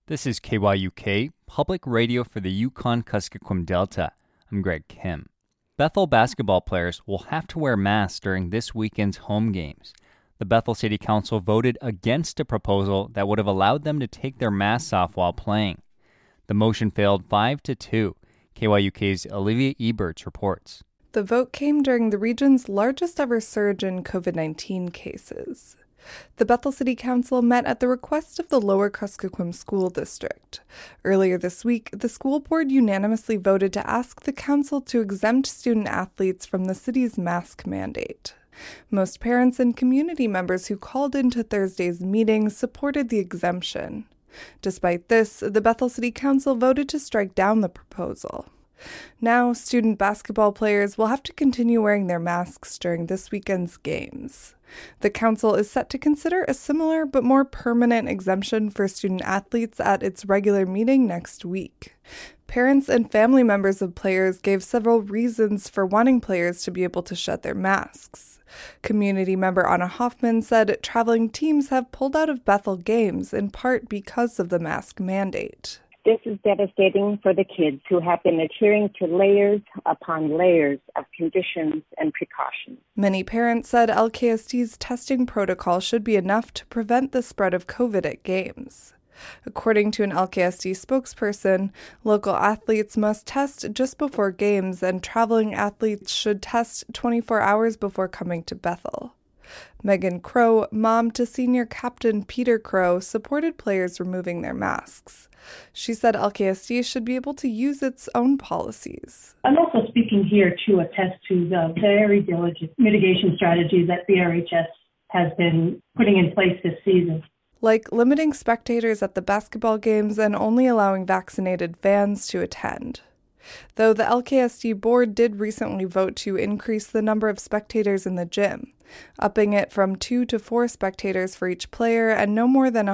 This is KYUK, public radio for the Yukon-Kuskokwim Delta. I'm Greg Kim. Bethel basketball players will have to wear masks during this weekend's home games. The Bethel City Council voted against a proposal that would have allowed them to take their masks off while playing. The motion failed 5-2. KYUK's Olivia Eberts reports. The vote came during the region's largest ever surge in COVID-19 cases. The Bethel City Council met at the request of the Lower Kuskokwim School District. Earlier this week, the school board unanimously voted to ask the council to exempt student athletes from the city's mask mandate. Most parents and community members who called into Thursday's meeting supported the exemption. Despite this, the Bethel City Council voted to strike down the proposal. Now, student basketball players will have to continue wearing their masks during this weekend's games. The council is set to consider a similar but more permanent exemption for student athletes at its regular meeting next week. Parents and family members of players gave several reasons for wanting players to be able to shed their masks. Community member Anna Hoffman said traveling teams have pulled out of Bethel games in part because of the mask mandate. This is devastating for the kids who have been adhering to layers upon layers of conditions and precautions. Many parents said LKSD's testing protocol should be enough to prevent the spread of COVID at games. According to an LKSD spokesperson, local athletes must test just before games, and traveling athletes should test 24 hours before coming to Bethel. Megan Crow, mom to senior captain Peter Crow, supported players removing their masks. She said LKSD should be able to use its own policies. I'm also speaking here to attest to the very diligent mitigation strategies that the RHS has been putting in place this season. Like limiting spectators at the basketball games and only allowing vaccinated fans to attend. Though the LKSD board did recently vote to increase the number of spectators in the gym, upping it from 2 to 4 spectators for each player and no more than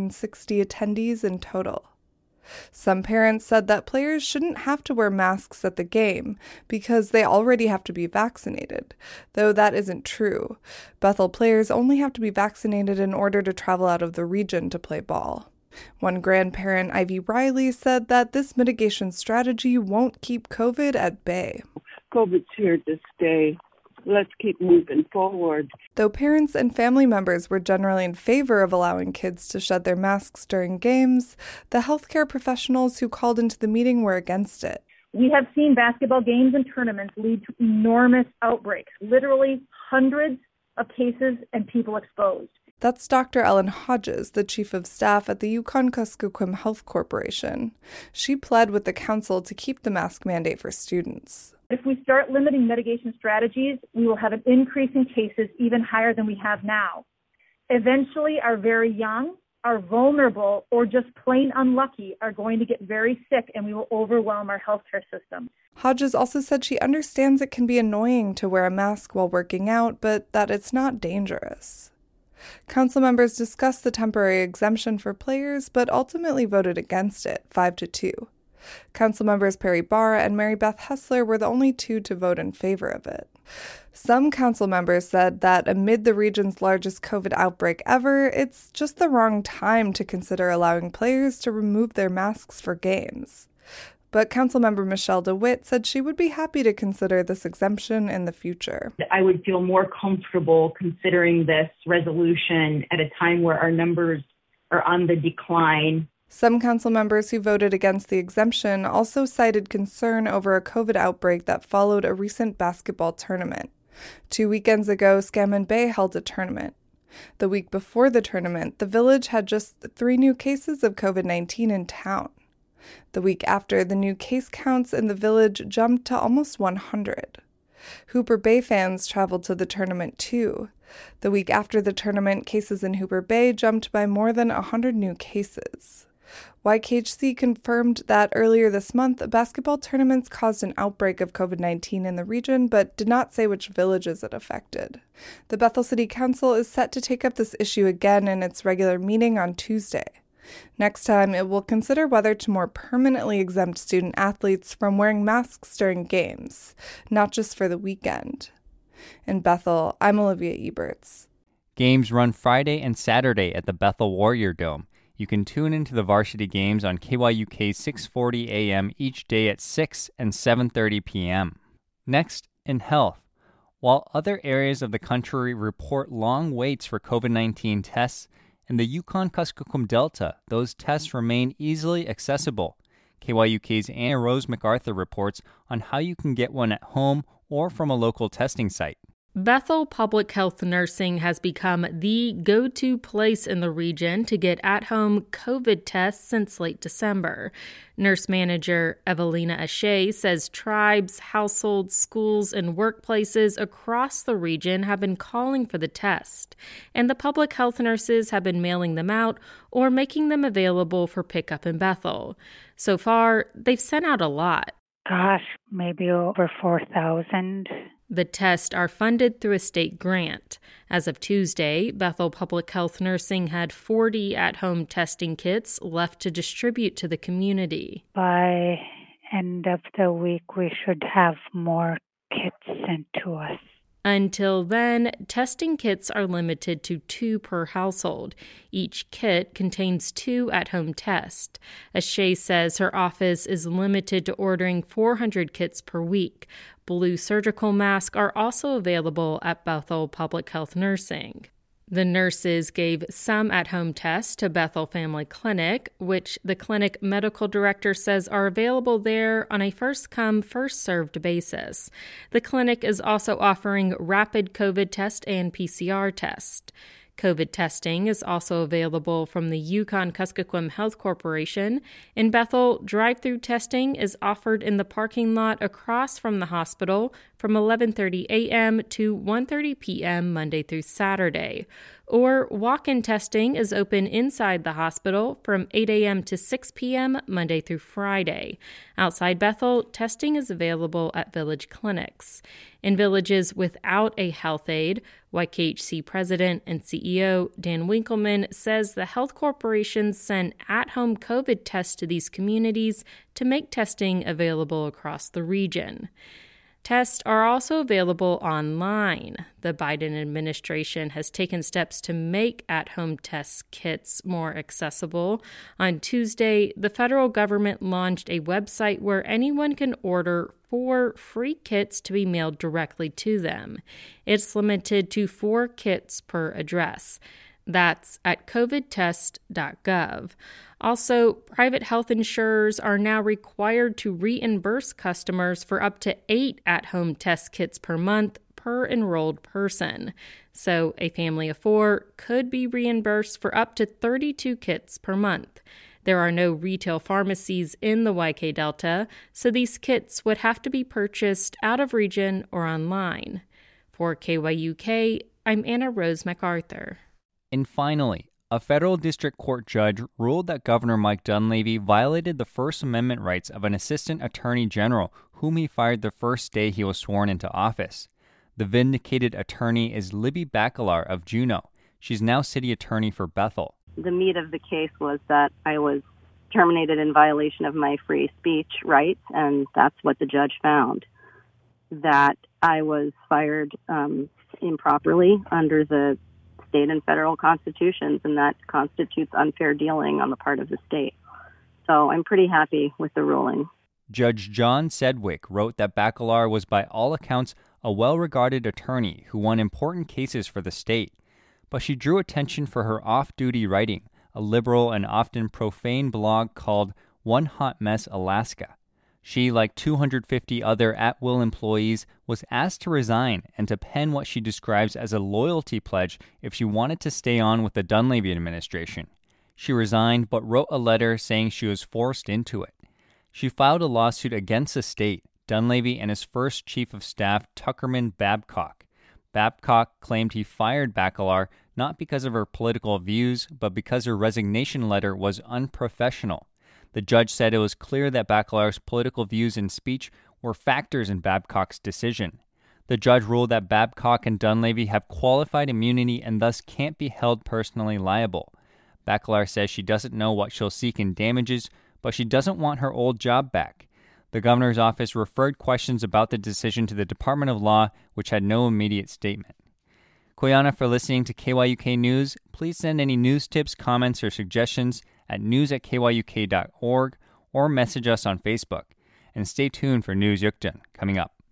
160 attendees in total. Some parents said that players shouldn't have to wear masks at the game because they already have to be vaccinated, though that isn't true. Bethel players only have to be vaccinated in order to travel out of the region to play ball. One grandparent, Ivy Riley, said that this mitigation strategy won't keep COVID at bay. COVID's here to stay. Let's keep moving forward. Though parents and family members were generally in favor of allowing kids to shed their masks during games, the healthcare professionals who called into the meeting were against it. We have seen basketball games and tournaments lead to enormous outbreaks, literally hundreds of cases and people exposed. That's Dr. Ellen Hodges, the chief of staff at the Yukon-Kuskokwim Health Corporation. She pled with the council to keep the mask mandate for students. If we start limiting mitigation strategies, we will have an increase in cases even higher than we have now. Eventually, our very young, our vulnerable, or just plain unlucky are going to get very sick, and we will overwhelm our healthcare system. Hodges also said she understands it can be annoying to wear a mask while working out, but that it's not dangerous. Council members discussed the temporary exemption for players, but ultimately voted against it, 5-2. Council members Perry Barr and Mary Beth Hessler were the only two to vote in favor of it. Some council members said that amid the region's largest COVID outbreak ever, it's just the wrong time to consider allowing players to remove their masks for games. But Councilmember Michelle DeWitt said she would be happy to consider this exemption in the future. I would feel more comfortable considering this resolution at a time where our numbers are on the decline. Some council members who voted against the exemption also cited concern over a COVID outbreak that followed a recent basketball tournament. 2 weekends ago, Scammon Bay held a tournament. The week before the tournament, the village had just 3 new cases of COVID-19 in town. The week after, the new case counts in the village jumped to almost 100. Hooper Bay fans traveled to the tournament too. The week after the tournament, cases in Hooper Bay jumped by more than 100 new cases. YKHC confirmed that earlier this month, basketball tournaments caused an outbreak of COVID-19 in the region, but did not say which villages it affected. The Bethel City Council is set to take up this issue again in its regular meeting on Tuesday. Next time, it will consider whether to more permanently exempt student athletes from wearing masks during games, not just for the weekend. In Bethel, I'm Olivia Eberts. Games run Friday and Saturday at the Bethel Warrior Dome. You can tune into the varsity games on KYUK 640 AM each day at 6 and 7:30 p.m. Next, in health. While other areas of the country report long waits for COVID-19 tests, in the Yukon-Kuskokwim Delta, those tests remain easily accessible. KYUK's Anna Rose MacArthur reports on how you can get one at home or from a local testing site. Bethel Public Health Nursing has become the go-to place in the region to get at-home COVID tests since late December. Nurse manager Evelina Ashe says tribes, households, schools, and workplaces across the region have been calling for the test, and the public health nurses have been mailing them out or making them available for pickup in Bethel. So far, they've sent out a lot. Gosh, maybe over 4,000. The tests are funded through a state grant. As of Tuesday, Bethel Public Health Nursing had 40 at-home testing kits left to distribute to the community. By end of the week, we should have more kits sent to us. Until then, testing kits are limited to 2 per household. Each kit contains 2 at-home tests. Ashe says her office is limited to ordering 400 kits per week. Blue surgical masks are also available at Bethel Public Health Nursing. The nurses gave some at-home tests to Bethel Family Clinic, which the clinic medical director says are available there on a first-come, first-served basis. The clinic is also offering rapid COVID test and PCR test. COVID testing is also available from the Yukon-Kuskokwim Health Corporation. In Bethel, drive-through testing is offered in the parking lot across from the hospital from 11:30 a.m. to 1:30 p.m. Monday through Saturday. Or walk-in testing is open inside the hospital from 8 a.m. to 6 p.m. Monday through Friday. Outside Bethel, testing is available at village clinics. In villages without a health aide, YKHC President and CEO Dan Winkleman says the health corporations send at-home COVID tests to these communities to make testing available across the region. Tests are also available online. The Biden administration has taken steps to make at-home test kits more accessible. On Tuesday, the federal government launched a website where anyone can order 4 free kits to be mailed directly to them. It's limited to 4 kits per address. That's at covidtest.gov. Also, private health insurers are now required to reimburse customers for up to 8 at-home test kits per month per enrolled person. So a family of 4 could be reimbursed for up to 32 kits per month. There are no retail pharmacies in the YK Delta, so these kits would have to be purchased out of region or online. For KYUK, I'm Anna Rose MacArthur. And finally, a federal district court judge ruled that Governor Mike Dunleavy violated the First Amendment rights of an assistant attorney general whom he fired the first day he was sworn into office. The vindicated attorney is Libby Bacalar of Juneau. She's now city attorney for Bethel. The meat of the case was that I was terminated in violation of my free speech rights, and that's what the judge found. That I was fired improperly under the state and federal constitutions, and that constitutes unfair dealing on the part of the state. So I'm pretty happy with the ruling. Judge John Sedgwick wrote that Bacalar was by all accounts a well-regarded attorney who won important cases for the state, but she drew attention for her off-duty writing, a liberal and often profane blog called One Hot Mess Alaska. She, like 250 other at-will employees, was asked to resign and to pen what she describes as a loyalty pledge if she wanted to stay on with the Dunleavy administration. She resigned but wrote a letter saying she was forced into it. She filed a lawsuit against the state, Dunleavy, and his first chief of staff, Tuckerman Babcock. Babcock claimed he fired Bacalar not because of her political views, but because her resignation letter was unprofessional. The judge said it was clear that Bacalar's political views and speech were factors in Babcock's decision. The judge ruled that Babcock and Dunleavy have qualified immunity and thus can't be held personally liable. Bacalar says she doesn't know what she'll seek in damages, but she doesn't want her old job back. The governor's office referred questions about the decision to the Department of Law, which had no immediate statement. Koyana for listening to KYUK News. Please send any news tips, comments, or suggestions at news@kyuk.org or message us on Facebook. And stay tuned for News Yukton coming up.